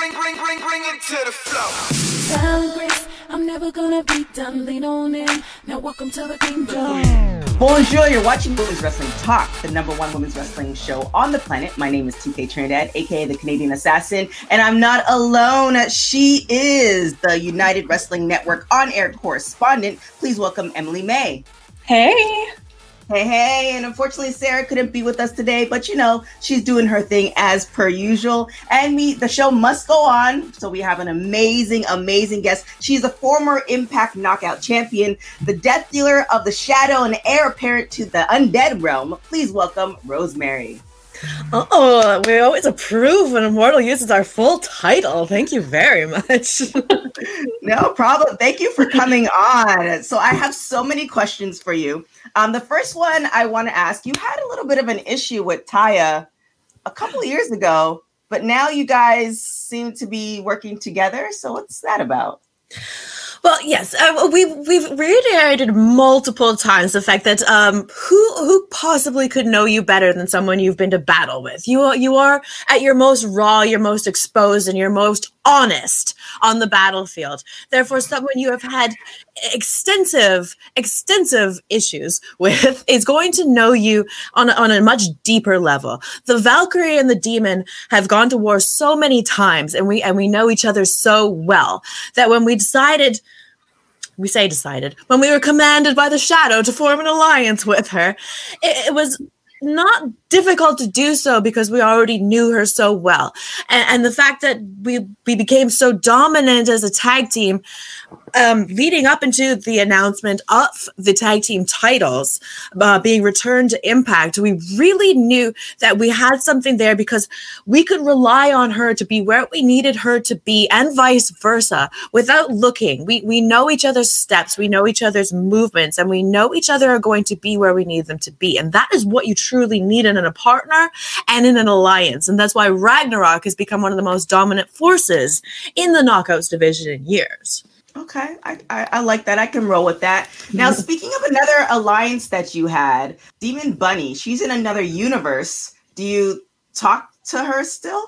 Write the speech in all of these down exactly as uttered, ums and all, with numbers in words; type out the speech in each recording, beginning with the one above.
bring, bring, bring, bring it to the flow. Silent Grace, I'm never gonna be done. Lean on in. Now welcome to the kingdom. Bonjour, you're watching Women's Wrestling Talk, the number one women's wrestling show on the planet. My name is T K Trinidad, aka the Canadian Assassin, and I'm not alone. She is the United Wrestling Network on-air correspondent. Please welcome Emily May. Hey. Hey, hey, and unfortunately Sarah couldn't be with us today, but you know, she's doing her thing as per usual, and we, the show must go on, so we have an amazing, amazing guest. She's a former Impact Knockout champion, the death dealer of the shadow and heir apparent to the undead realm. Please welcome Rosemary. Oh, we always approve when Immortal uses our full title. Thank you very much. No problem. Thank you for coming on. So I have so many questions for you. Um, the first one I want to ask, you had a little bit of an issue with Taya a couple of years ago, but now you guys seem to be working together. So what's that about? Well, yes, uh, we, we've reiterated multiple times the fact that um, who who possibly could know you better than someone you've been to battle with? You are, you are at your most raw, your most exposed, and your most honest on the battlefield. Therefore, someone you have had extensive, extensive issues with is going to know you on a, on a much deeper level. The Valkyrie and the Demon have gone to war so many times, and we and we know each other so well that when we decided. We say decided, when we were commanded by the Shadow to form an alliance with her, it, it was not difficult to do so because we already knew her so well. And, and the fact that we, we became so dominant as a tag team, um, leading up into the announcement of the tag team titles uh, being returned to Impact, we really knew that we had something there because we could rely on her to be where we needed her to be and vice versa without looking. We, we know each other's steps, we know each other's movements, and we know each other are going to be where we need them to be. And that is what you truly need in a partner and in an alliance. And that's why Ragnarok has become one of the most dominant forces in the Knockouts division in years. Okay, I, I, I like that. I can roll with that. Now, speaking of another alliance that you had, Demon Bunny, she's in another universe. Do you talk to her still?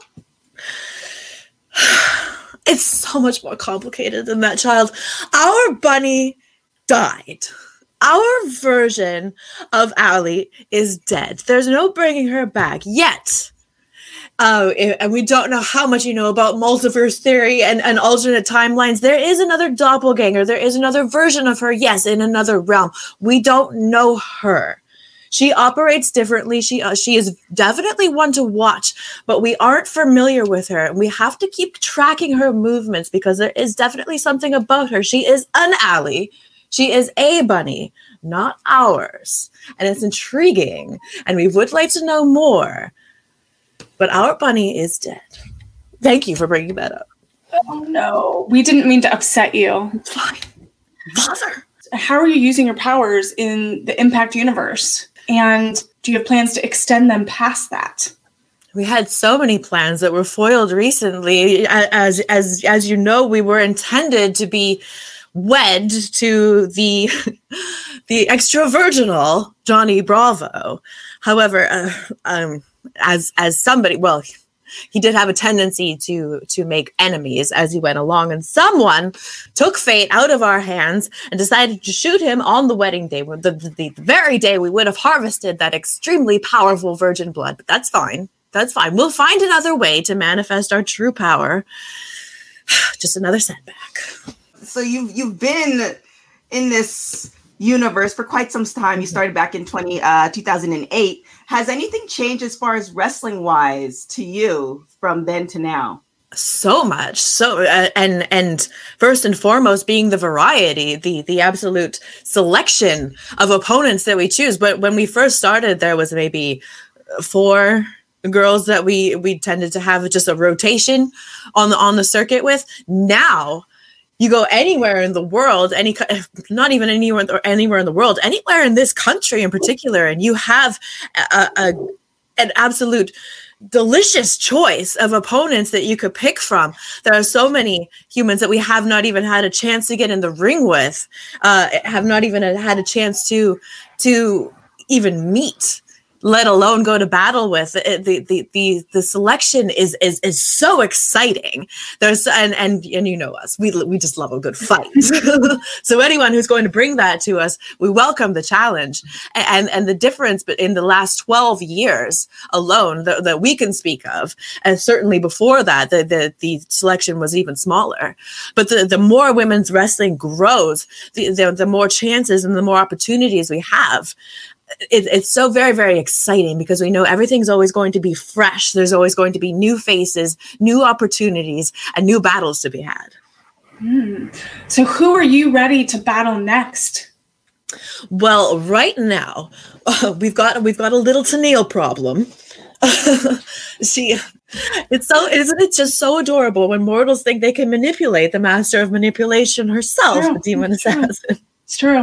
It's so much more complicated than that, child. Our bunny died. Our version of Allie is dead. There's no bringing her back yet. Uh, and we don't know how much you know about multiverse theory and, and alternate timelines. There is another doppelganger. There is another version of her, yes, in another realm. We don't know her. She operates differently. She uh, she is definitely one to watch, but we aren't familiar with her. We have to keep tracking her movements because there is definitely something about her. She is an Allie. She is a bunny, not ours. And it's intriguing. And we would like to know more. But our bunny is dead. Thank you for bringing that up. Oh, no. We didn't mean to upset you. It's fine. Bother. How are you using your powers in the Impact universe? And do you have plans to extend them past that? We had so many plans that were foiled recently. As, as, as you know, we were intended to be wed to the the extra virginal Johnny Bravo. However, uh, um, as as somebody, well, he did have a tendency to to make enemies as he went along, and someone took fate out of our hands and decided to shoot him on the wedding day, the, the, the very day we would have harvested that extremely powerful virgin blood. But that's fine. That's fine. We'll find another way to manifest our true power. Just another setback. So you've you've been in this universe for quite some time. You started back in twenty, uh, two thousand eight. Has anything changed as far as wrestling wise to you from then to now? So much. So uh, and and first and foremost being the variety, the the absolute selection of opponents that we choose. But when we first started, there was maybe four girls that we we tended to have just a rotation on the on the circuit with. Now you go anywhere in the world, any not even anywhere anywhere in the world, anywhere in this country in particular, and you have a, a an absolute delicious choice of opponents that you could pick from. There are so many humans that we have not even had a chance to get in the ring with, uh, have not even had a chance to to even meet. let alone go to battle with. The the the the, the selection is is is so exciting. There's and and and you know us, we we just love a good fight. So anyone who's going to bring that to us, we welcome the challenge. And and the difference in the last twelve years alone that, that we can speak of, and certainly before that, the the, the selection was even smaller. But the, the more women's wrestling grows, the, the the more chances and the more opportunities we have. It, it's so very, very exciting because we know everything's always going to be fresh. There's always going to be new faces, new opportunities, and new battles to be had. Mm. So who are you ready to battle next? Well, right now, uh, we've got we've got a little Tenille problem. she, it's so isn't it just so adorable when mortals think they can manipulate the master of manipulation herself, True. the demon It's true. assassin. It's true.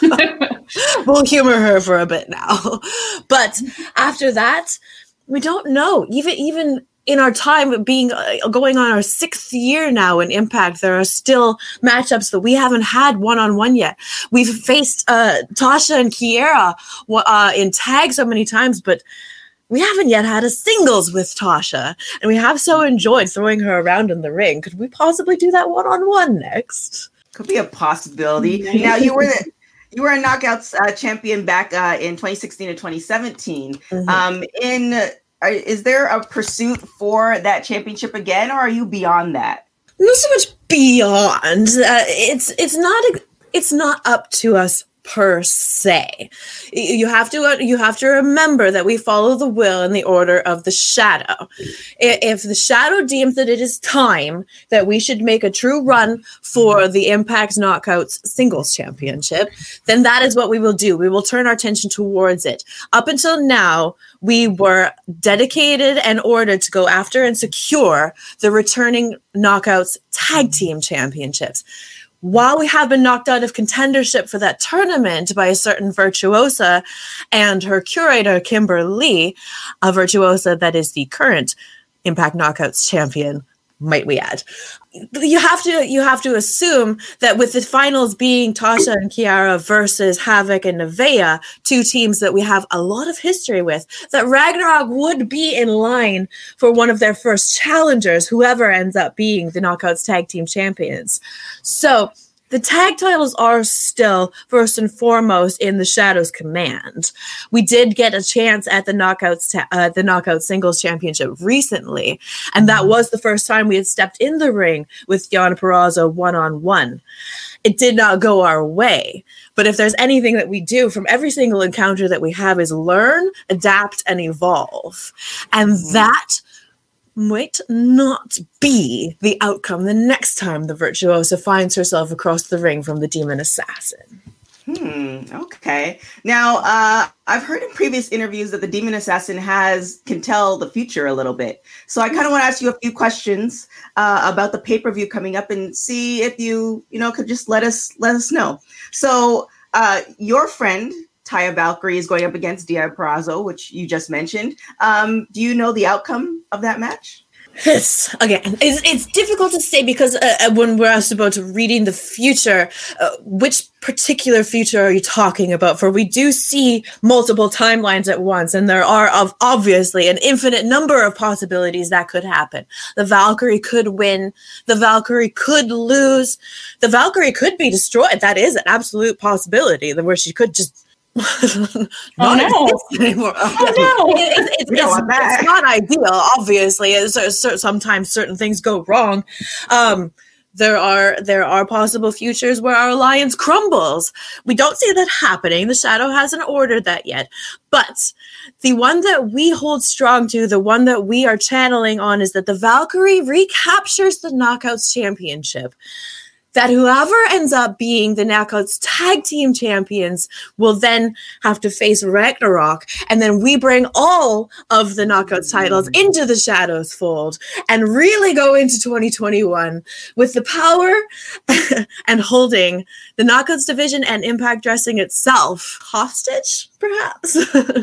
We'll humor her for a bit now. But after that, we don't know. Even even in our time being uh, going on our sixth year now in Impact, there are still matchups that we haven't had one-on-one yet. We've faced uh, Tasha and Kiera uh, in tag so many times, but we haven't yet had a singles with Tasha. And we have so enjoyed throwing her around in the ring. Could we possibly do that one-on-one next? Could be a possibility. Now, you were the You were a Knockouts uh, champion back uh, in twenty sixteen and twenty seventeen. Mm-hmm. Um, in uh, is there a pursuit for that championship again, or are you beyond that? Not so much beyond. Uh, it's it's not it's not up to us per se. You have to you have to remember that we follow the will and the order of the shadow. If the shadow deems that it is time that we should make a true run for the Impact Knockouts Singles Championship, then that is what we will do. We will turn our attention towards it. Up until now, we were dedicated and ordered to go after and secure the returning Knockouts Tag Team Championships. While we have been knocked out of contendership for that tournament by a certain Virtuosa and her curator, Kimber Lee, a Virtuosa that is the current Impact Knockouts champion, might we add. You have to you have to assume that with the finals being Tasha and Kiara versus Havoc and Nevaeh, two teams that we have a lot of history with, that Ragnarok would be in line for one of their first challengers, whoever ends up being the Knockouts Tag Team Champions. So the tag titles are still first and foremost in the Shadow's command. We did get a chance at the Knockouts, ta- uh, the Knockout Singles Championship recently, and that was the first time we had stepped in the ring with Deonna Purrazzo one-on-one. It did not go our way, but if there's anything that we do from every single encounter that we have is learn, adapt, and evolve. And mm-hmm. that might not be the outcome the next time the Virtuosa finds herself across the ring from the Demon Assassin. Hmm. Okay. Now, uh, I've heard in previous interviews that the Demon Assassin has can tell the future a little bit. So I kind of want to ask you a few questions uh, about the pay-per-view coming up and see if you, you know, could just let us let us know. So uh, your friend Taya Valkyrie is going up against Deonna Purrazzo, which you just mentioned. Um, do you know the outcome of that match? Yes, again, it's, it's difficult to say because uh, when we're asked about reading the future, uh, which particular future are you talking about? For we do see multiple timelines at once, and there are of obviously an infinite number of possibilities that could happen. The Valkyrie could win. The Valkyrie could lose. The Valkyrie could be destroyed. That is an absolute possibility, where she could just oh no! Anymore. Oh no! It, it, it, it's, it's not ideal, obviously. It's, sometimes certain things go wrong. Um, there are there are possible futures where our alliance crumbles. We don't see that happening. The Shadow hasn't ordered that yet. But the one that we hold strong to, the one that we are channeling on, is that the Valkyrie recaptures the Knockouts Championship. That whoever ends up being the Knockouts Tag Team Champions will then have to face Ragnarok, and then we bring all of the Knockouts titles into the Shadow's fold and really go into twenty twenty-one with the power and holding the Knockouts division and Impact Wrestling itself hostage, perhaps.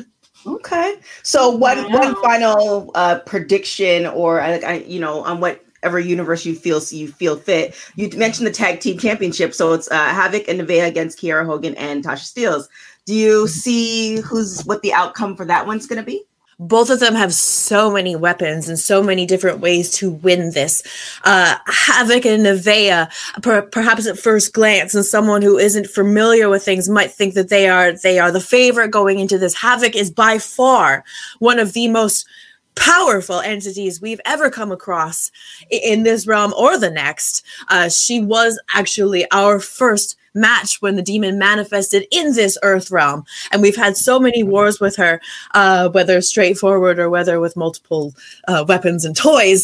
Okay. So one one final uh, prediction, or uh, you know, on what. Ever universe you feel you feel fit. You mentioned the tag team championship, so it's uh, Havoc and Nevaeh against Kiera Hogan and Tasha Steelz. Do you see who's what the outcome for that one's going to be? Both of them have so many weapons and so many different ways to win this. Uh, Havoc and Nevaeh, per- perhaps at first glance, and someone who isn't familiar with things might think that they are they are the favorite going into this. Havoc is by far one of the most powerful entities we've ever come across in this realm or the next. Uh, she was actually our first match when the demon manifested in this earth realm, and we've had so many wars with her, uh, whether straightforward or whether with multiple uh, weapons and toys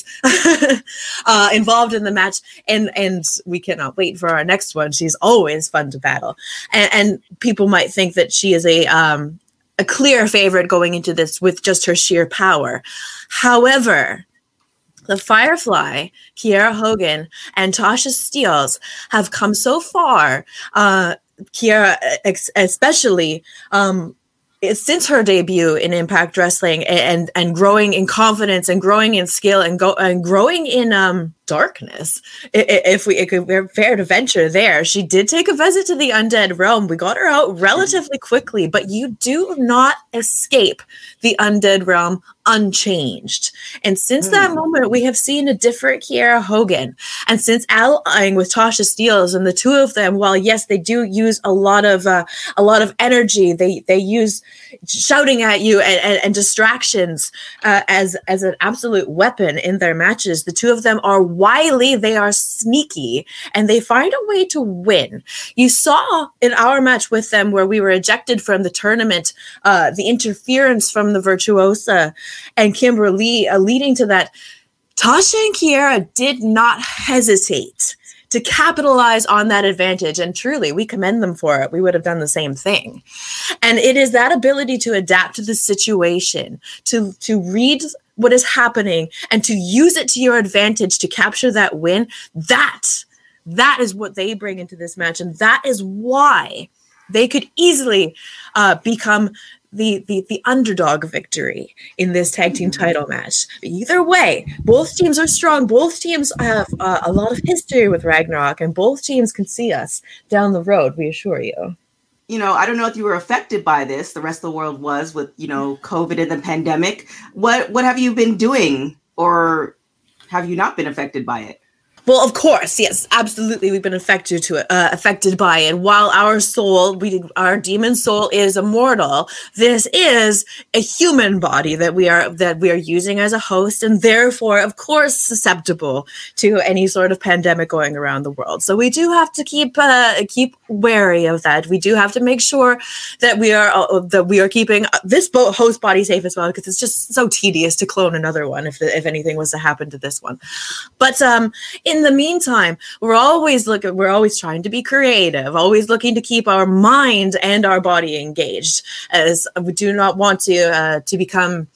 uh, involved in the match, and and we cannot wait for our next one. She's always fun to battle, and, and people might think that she is a um, a clear favorite going into this with just her sheer power. However, the Firefly, Kiera Hogan, and Tasha Steelz have come so far, uh, Kiera ex- especially, um, since her debut in Impact Wrestling, and and growing in confidence and growing in skill and go and growing in um darkness. If we, if we're fair to venture there, she did take a visit to the undead realm. We got her out relatively quickly, but you do not escape the undead realm unchanged. And since that moment, we have seen a different Kiera Hogan. And since allying with Tasha Steelz, and the two of them, while yes, they do use a lot of uh, a lot of energy, they they use shouting at you and, and, and distractions uh, as as an absolute weapon in their matches. The two of them are wily, they are sneaky, and they find a way to win. You saw in our match with them where we were ejected from the tournament, uh, the interference from the Virtuosa and Kimberly, uh, leading to that. Tasha and Kiera did not hesitate to capitalize on that advantage, and truly, we commend them for it. We would have done the same thing. And it is that ability to adapt to the situation, to, to read what is happening, and to use it to your advantage to capture that win. That, that is what they bring into this match, and that is why they could easily uh, become the, the the underdog victory in this tag team title match. Either way, both teams are strong. Both teams have uh, a lot of history with Ragnarok, and both teams can see us down the road, we assure you. You know, I don't know if you were affected by this. The rest of the world was with, you know, COVID and the pandemic. What what have you been doing, or have you not been affected by it? Well, of course, yes, absolutely. We've been affected to it, uh, affected by it. While our soul, we, our demon soul, is immortal, this is a human body that we are that we are using as a host, and therefore, of course, susceptible to any sort of pandemic going around the world. So we do have to keep uh, keep wary of that. We do have to make sure that we are uh, that we are keeping this bo- host body safe as well, because it's just so tedious to clone another one if if anything was to happen to this one. But um, in In the meantime, we're always looking, we're always trying to be creative, always looking to keep our mind and our body engaged, as we do not want to uh, to become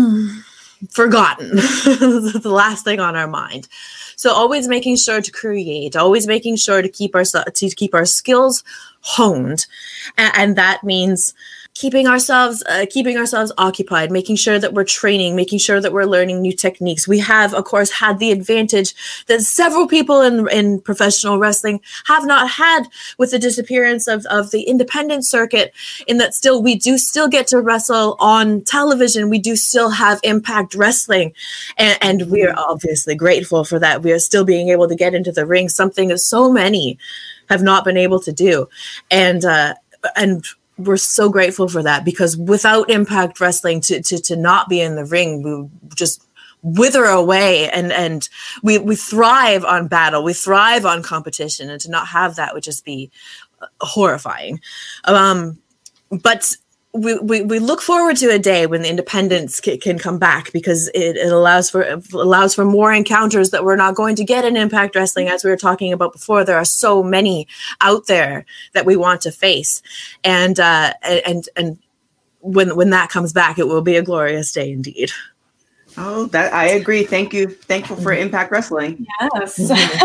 forgotten, the last thing on our mind. So always making sure to create, always making sure to keep our to keep our skills honed, and, and that means keeping ourselves uh, keeping ourselves occupied, making sure that we're training, making sure that we're learning new techniques. We have, of course, had the advantage that several people in in professional wrestling have not had with the disappearance of, of the independent circuit, in that still we do still get to wrestle on television. We do still have Impact Wrestling, and, and we are obviously grateful for that. We are still being able to get into the ring, something that so many have not been able to do. And uh, and we're so grateful for that, because without Impact Wrestling, to, to, to not be in the ring, we just wither away, and, and we, we thrive on battle. We thrive on competition, and to not have that would just be horrifying. Um, but we, we, we look forward to a day when the independents c- can come back, because it, it allows for it allows for more encounters that we're not going to get in Impact Wrestling. As we were talking about before, there are so many out there that we want to face, and uh, and and when when that comes back, it will be a glorious day indeed. Oh, that I agree. Thank you. Thankful for Impact Wrestling. Yes.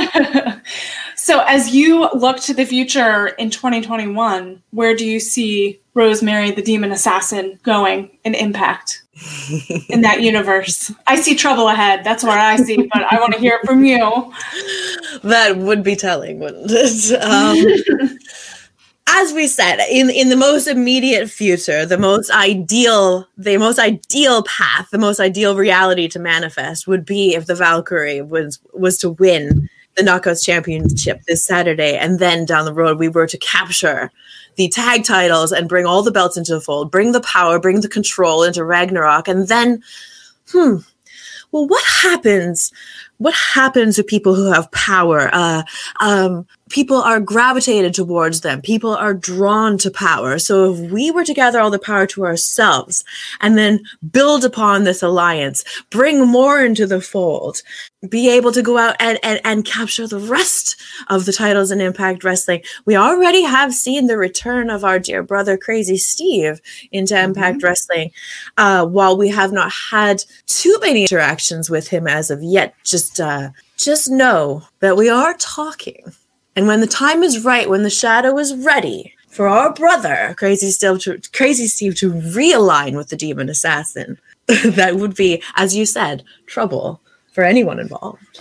So as you look to the future in twenty twenty-one, where do you see Rosemary the Demon Assassin going in Impact in that universe? I see trouble ahead. That's what I see, but I want to hear it from you. That would be telling, wouldn't it? Um, as we said, in, in the most immediate future, the most ideal, the most ideal path, the most ideal reality to manifest would be if the Valkyrie was was to win the Knockouts Championship this Saturday, and then down the road we were to capture the tag titles and bring all the belts into the fold, bring the power, bring the control into Ragnarok, and then, hmm, well, what happens? What happens to people who have power? Uh, um, people are gravitated towards them. People are drawn to power. So if we were to gather all the power to ourselves and then build upon this alliance, bring more into the fold, be able to go out and, and, and capture the rest of the titles in Impact Wrestling. We already have seen the return of our dear brother, Crazy Steve, into mm-hmm. Impact Wrestling. Uh, while we have not had too many interactions with him as of yet, just uh, just know that we are talking. And when the time is right, when the shadow is ready for our brother, Crazy Steve, to, Crazy Steve, to realign with the Demon Assassin, that would be, as you said, trouble for anyone involved.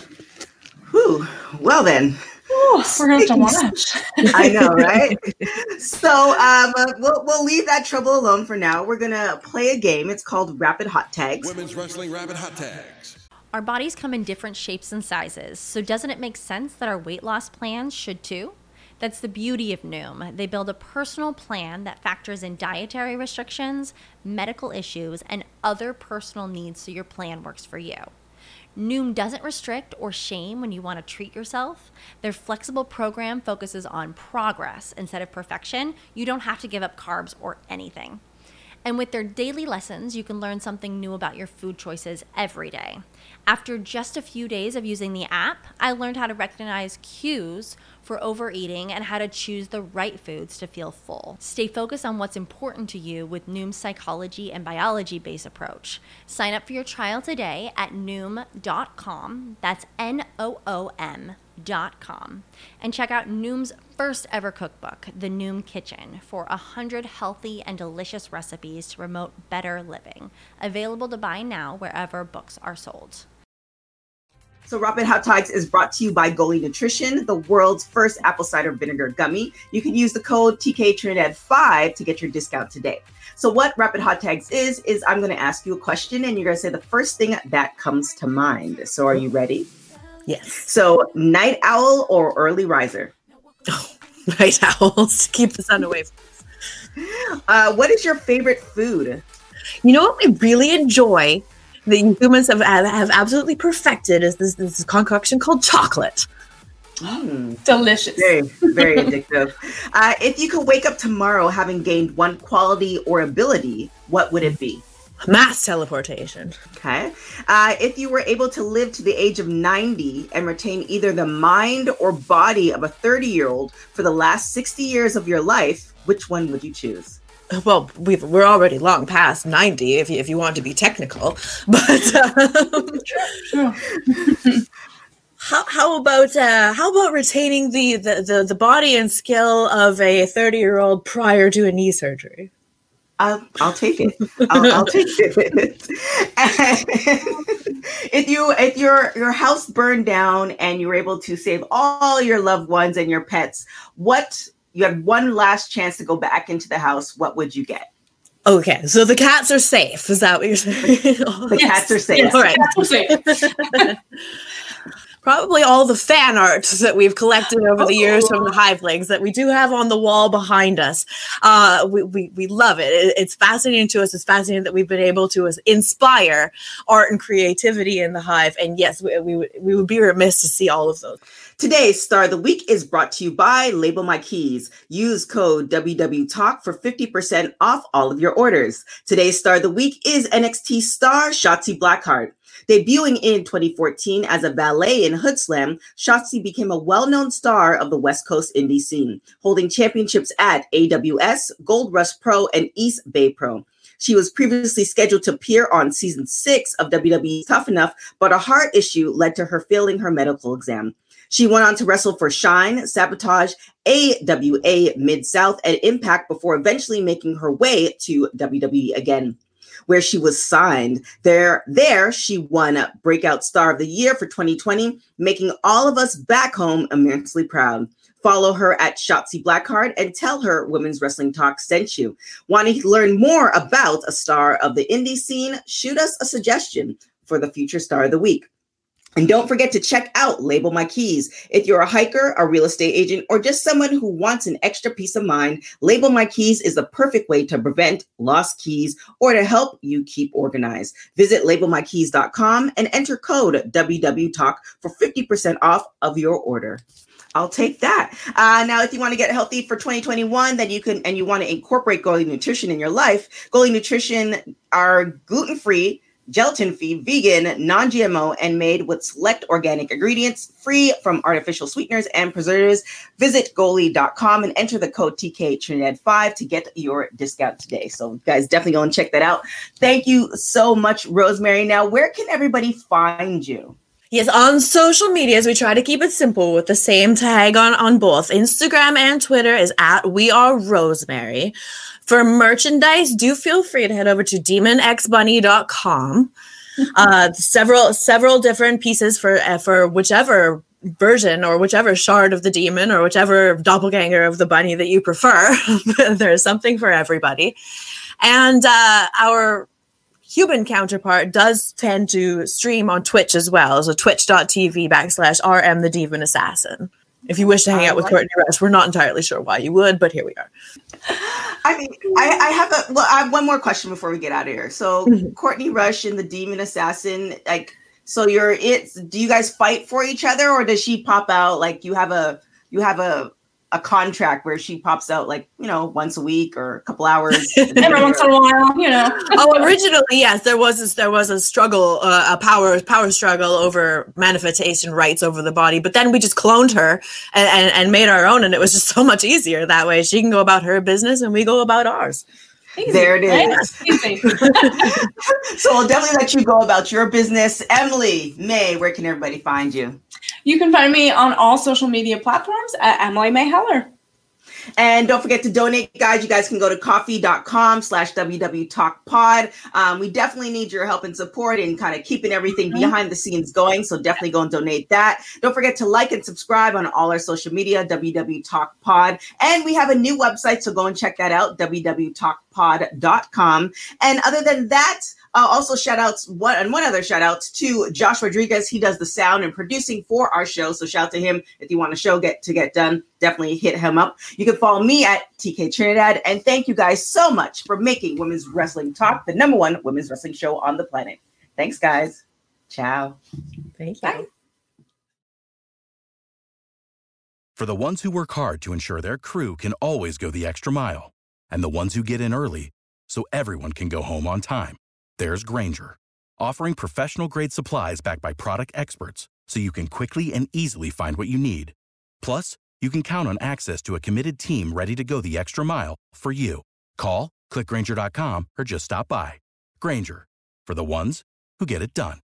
Whew. Well then. Ooh, we're going to have to watch. I know, right? So um, uh, we'll, we'll leave that trouble alone for now. We're going to play a game. It's called Rapid Hot Tags. Women's Wrestling Rapid Hot Tags. Our bodies come in different shapes and sizes, so doesn't it make sense that our weight loss plans should too? That's the beauty of Noom. They build a personal plan that factors in dietary restrictions, medical issues, and other personal needs so your plan works for you. Noom doesn't restrict or shame when you want to treat yourself. Their flexible program focuses on progress instead of perfection. You don't have to give up carbs or anything. And with their daily lessons, you can learn something new about your food choices every day. After just a few days of using the app, I learned how to recognize cues for overeating and how to choose the right foods to feel full. Stay focused on what's important to you with Noom's psychology and biology-based approach. Sign up for your trial today at noom dot com. That's N O O M dot com. And check out Noom's first ever cookbook, The Noom Kitchen, for one hundred healthy and delicious recipes to promote better living. Available to buy now wherever books are sold. So Rapid Hot Tags is brought to you by Goli Nutrition, the world's first apple cider vinegar gummy. You can use the code T K Trinidad five to get your discount today. So what Rapid Hot Tags is, is I'm going to ask you a question and you're going to say the first thing that comes to mind. So are you ready? Yes. So night owl or early riser? Oh, night owls. Keep the sun away from us. Uh, what is your favorite food? You know what we really enjoy? The humans have have absolutely perfected is this this concoction called chocolate. Mm. Delicious. Very, very addictive. Uh, if you could wake up tomorrow having gained one quality or ability, what would it be? Mass teleportation. Okay. Uh, if you were able to live to the age of ninety and retain either the mind or body of a thirty-year-old for the last sixty years of your life, which one would you choose? Well, we've, we're already long past ninety, if you, if you want to be technical. But um, Sure. how how about uh, how about retaining the, the, the, the body and skill of a thirty-year-old prior to a knee surgery? I'll, I'll take it. I'll, I'll take it. if you if your your house burned down and you were able to save all your loved ones and your pets, what you had one last chance to go back into the house, what would you get? Okay, so the cats are safe. Is that what you're saying? The Yes, cats are safe. yes, All right. cats are safe. Probably all the fan art that we've collected over the years from the Hivelings that we do have on the wall behind us. Uh, we, we, we love it. it. It's fascinating to us. It's fascinating that we've been able to inspire art and creativity in the Hive. And yes, we, we, would, we would be remiss to see all of those. Today's Star of the Week is brought to you by Label My Keys. Use code W W Talk for fifty percent off all of your orders. Today's Star of the Week is N X T star Shotzi Blackheart. Debuting in twenty fourteen as a valet in Hood Slam, Shotzi became a well-known star of the West Coast indie scene, holding championships at A W S, Gold Rush Pro, and East Bay Pro. She was previously scheduled to appear on season six of W W E Tough Enough, but a heart issue led to her failing her medical exam. She went on to wrestle for Shine, Sabotage, A W A Mid-South, and Impact before eventually making her way to W W E again, where she was signed. There, there she won Breakout Star of the Year for twenty twenty, making all of us back home immensely proud. Follow her at Shotzi Blackheart and tell her Women's Wrestling Talk sent you. Wanting to learn more about a star of the indie scene? Shoot us a suggestion for the future star of the week. And don't forget to check out Label My Keys. If you're a hiker, a real estate agent, or just someone who wants an extra peace of mind, Label My Keys is the perfect way to prevent lost keys or to help you keep organized. Visit label my keys dot com and enter code W W Talk for fifty percent off of your order. I'll take that. Uh, now, if you want to get healthy for twenty twenty-one, then you can, and you want to incorporate Goli Nutrition in your life, Goli Nutrition are gluten-free, gelatin-free, vegan, non-G M O, and made with select organic ingredients, free from artificial sweeteners and preservatives. Visit goli dot com and enter the code T K Trinidad five to get your discount today. So guys, definitely go and check that out. Thank you so much, Rosemary. Now, where can everybody find you? Yes, on social medias, we try to keep it simple with the same tag on, on both. Instagram and Twitter is at We Are Rosemary. For merchandise, do feel free to head over to demon x bunny dot com. Uh, several several different pieces for uh, for whichever version or whichever shard of the demon or whichever doppelganger of the bunny that you prefer. There's something for everybody. And uh, our human counterpart does tend to stream on Twitch as well. So twitch.tv backslash RM the Demon Assassin. If you wish to hang out with Courtney Rush, we're not entirely sure why you would, but here we are. I mean, I, I have a well, I have one more question before we get out of here. So, mm-hmm. Courtney Rush and the Demon Assassin, like, so you're it. Do you guys fight for each other, or does she pop out? Like, you have a you have a a contract where she pops out, like, you know, once a week or a couple hours every once in a while, you know. Oh, originally, yes, there was a, there was a struggle, uh, a power power struggle over manifestation rights over the body. But then we just cloned her and, and, and made our own, and it was just so much easier that way. She can go about her business, and we go about ours. Easy, there it is. Right? So I'll definitely let you go about your business. Emily, May, where can everybody find you? You can find me on all social media platforms at Emily May Heller. And don't forget to donate, guys. You guys can go to coffee.com slash WW Talk Pod. Um, we definitely need your help and support in kind of keeping everything mm-hmm. behind the scenes going. So definitely go and donate that. Don't forget to like and subscribe on all our social media, W W Talk Pod. And we have a new website, so go and check that out, w w talk pod dot com. And other than that, Uh, also, shout outs, one and one other shout outs to Josh Rodriguez. He does the sound and producing for our show. So shout out to him. If you want a show get to get done, definitely hit him up. You can follow me at T K Trinidad. And thank you guys so much for making Women's Wrestling Talk the number one women's wrestling show on the planet. Thanks, guys. Ciao. Thank you. Bye. For the ones who work hard to ensure their crew can always go the extra mile, and the ones who get in early so everyone can go home on time, there's Grainger, offering professional-grade supplies backed by product experts so you can quickly and easily find what you need. Plus, you can count on access to a committed team ready to go the extra mile for you. Call, click Grainger dot com, or just stop by. Grainger, for the ones who get it done.